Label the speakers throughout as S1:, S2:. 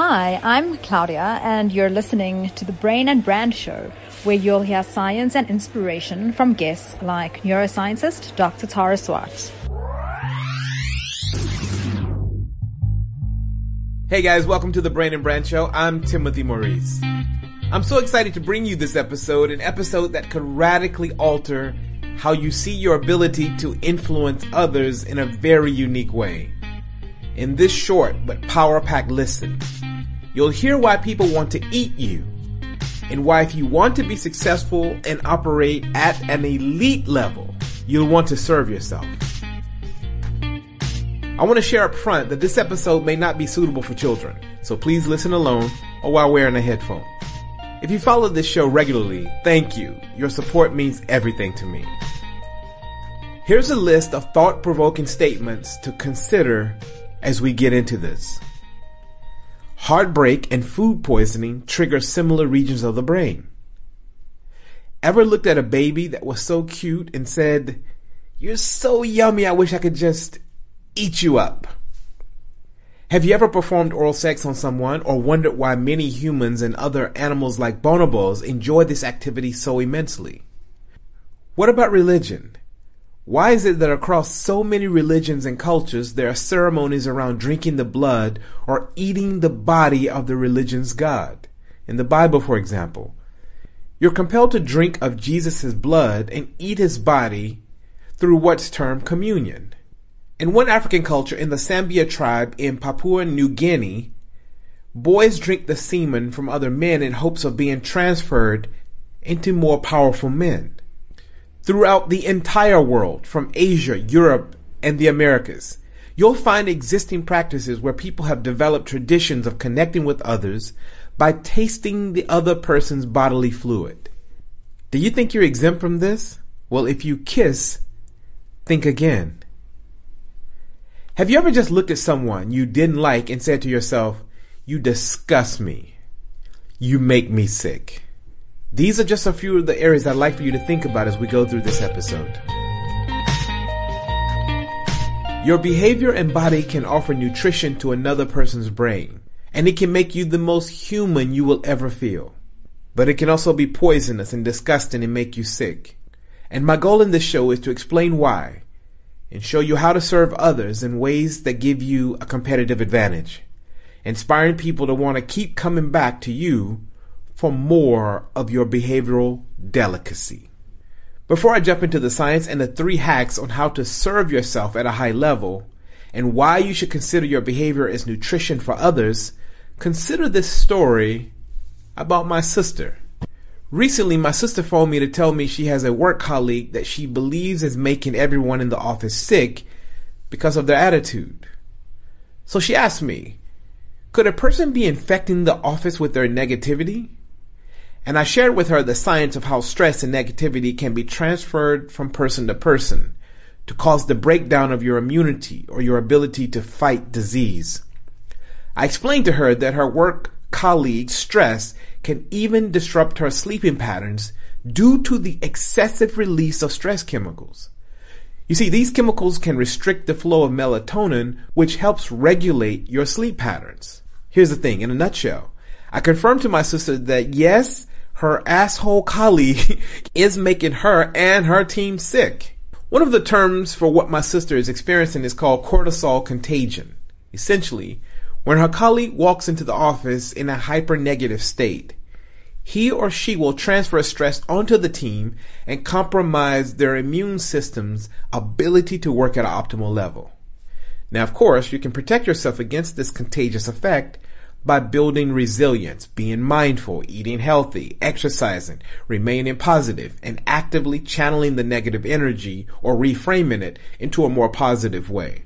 S1: Hi, I'm Claudia, and you're listening to the Brain and Brand Show, where you'll hear science and inspiration from guests like neuroscientist Dr. Tara Swart.
S2: Hey guys, welcome to the Brain and Brand Show. I'm Timothy Maurice. I'm so excited to bring you this episode, an episode that could radically alter how you see your ability to influence others in a very unique way. In this short but power-packed listen, you'll hear why people want to eat you, and why if you want to be successful and operate at an elite level, you'll want to serve yourself. I want to share up front that this episode may not be suitable for children, so please listen alone or while wearing a headphone. If you follow this show regularly, thank you. Your support means everything to me. Here's a list of thought-provoking statements to consider as we get into this. Heartbreak and food poisoning trigger similar regions of the brain. Ever looked at a baby that was so cute and said, "You're so yummy, I wish I could just eat you up"? Have you ever performed oral sex on someone or wondered why many humans and other animals like bonobos enjoy this activity so immensely? What about religion? Why is it that across so many religions and cultures there are ceremonies around drinking the blood or eating the body of the religion's god? In the Bible, for example, you're compelled to drink of Jesus' blood and eat his body through what's termed communion. In one African culture, in the Sambia tribe in Papua New Guinea, boys drink the semen from other men in hopes of being transferred into more powerful men. Throughout the entire world, from Asia, Europe, and the Americas, you'll find existing practices where people have developed traditions of connecting with others by tasting the other person's bodily fluid. Do you think you're exempt from this? Well, if you kiss, think again. Have you ever just looked at someone you didn't like and said to yourself, "You disgust me. You make me sick"? These are just a few of the areas I'd like for you to think about as we go through this episode. Your behavior and body can offer nutrition to another person's brain, and it can make you the most human you will ever feel. But it can also be poisonous and disgusting and make you sick. And my goal in this show is to explain why, and show you how to serve others in ways that give you a competitive advantage, inspiring people to want to keep coming back to you for more of your behavioral delicacy. Before I jump into the science and the 3 hacks on how to serve yourself at a high level, and why you should consider your behavior as nutrition for others, consider this story about my sister. Recently, my sister phoned me to tell me she has a work colleague that she believes is making everyone in the office sick because of their attitude. So she asked me, could a person be infecting the office with their negativity? And I shared with her the science of how stress and negativity can be transferred from person to person to cause the breakdown of your immunity or your ability to fight disease. I explained to her that her work colleague's stress can even disrupt her sleeping patterns due to the excessive release of stress chemicals. You see, these chemicals can restrict the flow of melatonin, which helps regulate your sleep patterns. Here's the thing, in a nutshell. I confirmed to my sister that yes, her asshole colleague is making her and her team sick. One of the terms for what my sister is experiencing is called cortisol contagion. Essentially, when her colleague walks into the office in a hyper-negative state, he or she will transfer stress onto the team and compromise their immune system's ability to work at an optimal level. Now, of course, you can protect yourself against this contagious effect by building resilience, being mindful, eating healthy, exercising, remaining positive, and actively channeling the negative energy or reframing it into a more positive way.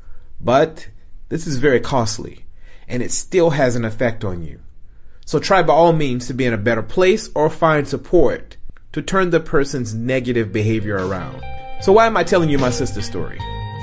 S2: But this is very costly, and it still has an effect on you. So try by all means to be in a better place or find support to turn the person's negative behavior around. So why am I telling you my sister's story?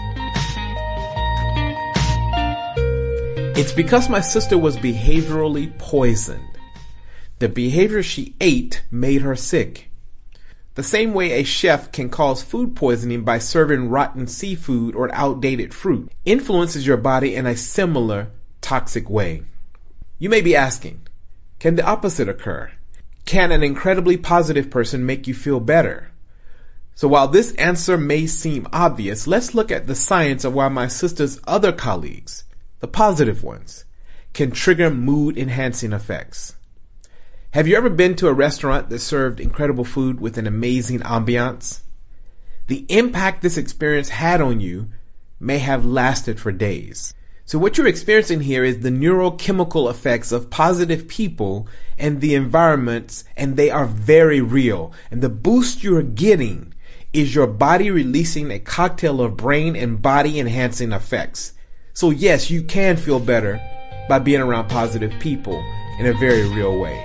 S2: It's because my sister was behaviorally poisoned. The behavior she ate made her sick. The same way a chef can cause food poisoning by serving rotten seafood or outdated fruit influences your body in a similar toxic way. You may be asking, can the opposite occur? Can an incredibly positive person make you feel better? So while this answer may seem obvious, let's look at the science of why my sister's other colleagues, the positive ones, can trigger mood-enhancing effects. Have you ever been to a restaurant that served incredible food with an amazing ambiance? The impact this experience had on you may have lasted for days. So what you're experiencing here is the neurochemical effects of positive people and the environments, and they are very real. And the boost you're getting is your body releasing a cocktail of brain and body enhancing effects. So yes, you can feel better by being around positive people in a very real way.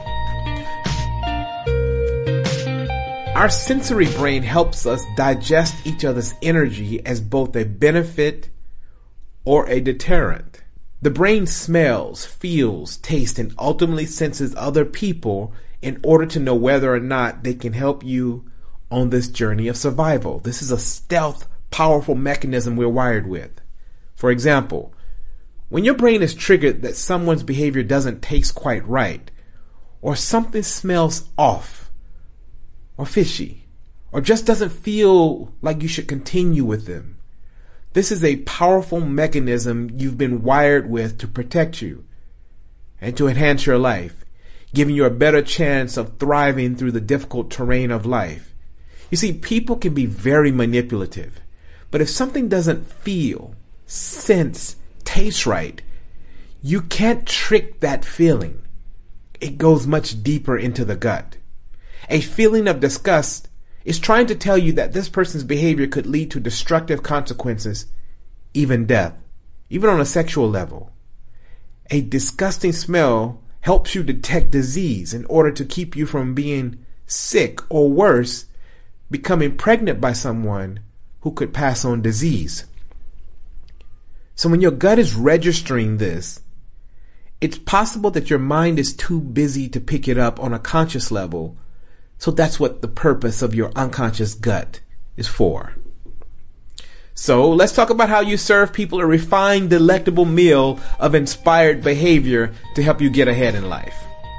S2: Our sensory brain helps us digest each other's energy as both a benefit or a deterrent. The brain smells, feels, tastes, and ultimately senses other people in order to know whether or not they can help you on this journey of survival. This is a stealth, powerful mechanism we're wired with. For example, when your brain is triggered that someone's behavior doesn't taste quite right, or something smells off, or fishy, or just doesn't feel like you should continue with them, this is a powerful mechanism you've been wired with to protect you and to enhance your life, giving you a better chance of thriving through the difficult terrain of life. You see, people can be very manipulative, but if something doesn't feel, sense, taste right, you can't trick that feeling. It goes much deeper into the gut. A feeling of disgust is trying to tell you that this person's behavior could lead to destructive consequences, even death, even on a sexual level. A disgusting smell helps you detect disease in order to keep you from being sick or worse, becoming pregnant by someone who could pass on disease. So when your gut is registering this, it's possible that your mind is too busy to pick it up on a conscious level. So that's what the purpose of your unconscious gut is for. So let's talk about how you serve people a refined, delectable meal of inspired behavior to help you get ahead in life.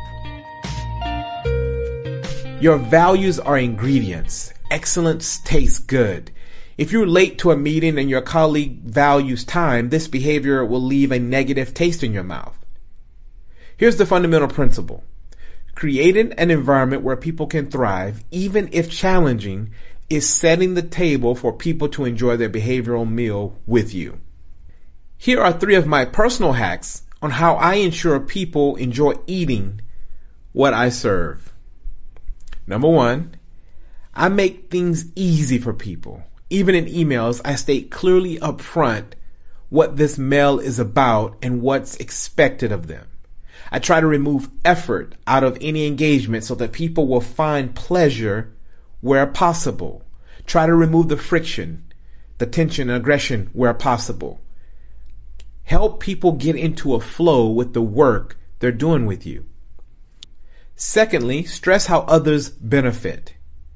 S2: Your values are ingredients. Excellence tastes good. If you're late to a meeting and your colleague values time, this behavior will leave a negative taste in your mouth. Here's the fundamental principle. Creating an environment where people can thrive, even if challenging, is setting the table for people to enjoy their behavioral meal with you. Here are 3 of my personal hacks on how I ensure people enjoy eating what I serve. Number 1, I make things easy for people. Even in emails, I state clearly up front what this mail is about and what's expected of them. I try to remove effort out of any engagement so that people will find pleasure where possible. Try to remove the friction, the tension and aggression where possible. Help people get into a flow with the work they're doing with you. Secondly, stress how others benefit.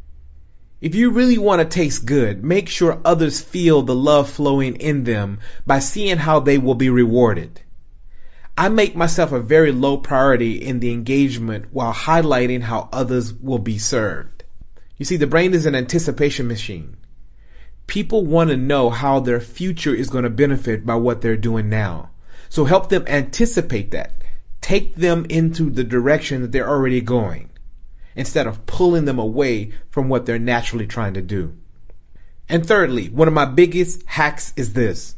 S2: If you really want to taste good, make sure others feel the love flowing in them by seeing how they will be rewarded. I make myself a very low priority in the engagement while highlighting how others will be served. You see, the brain is an anticipation machine. People want to know how their future is going to benefit by what they're doing now. So help them anticipate that. Take them into the direction that they're already going, instead of pulling them away from what they're naturally trying to do. And thirdly, one of my biggest hacks is this.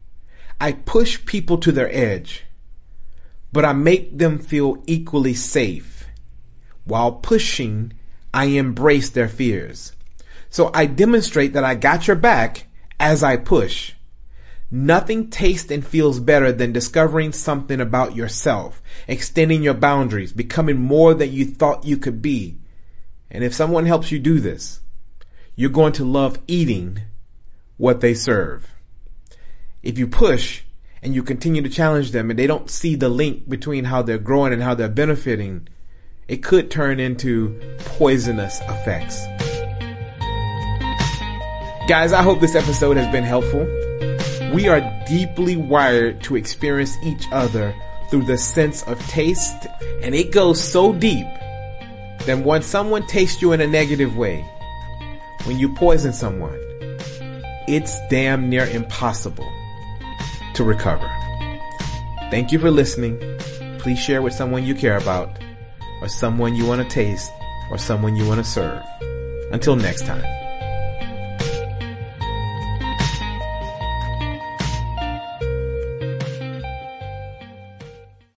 S2: I push people to their edge, but I make them feel equally safe. While pushing, I embrace their fears. So I demonstrate that I got your back as I push. Nothing tastes and feels better than discovering something about yourself, extending your boundaries, becoming more than you thought you could be. And if someone helps you do this, you're going to love eating what they serve. If you push and you continue to challenge them and they don't see the link between how they're growing and how they're benefiting, it could turn into poisonous effects. Guys, I hope this episode has been helpful. We are deeply wired to experience each other through the sense of taste, and it goes so deep that when someone tastes you in a negative way, when you poison someone, it's damn near impossible to recover. Thank you for listening. Please share with someone you care about, or someone you want to taste, or someone you want to serve. Until next time.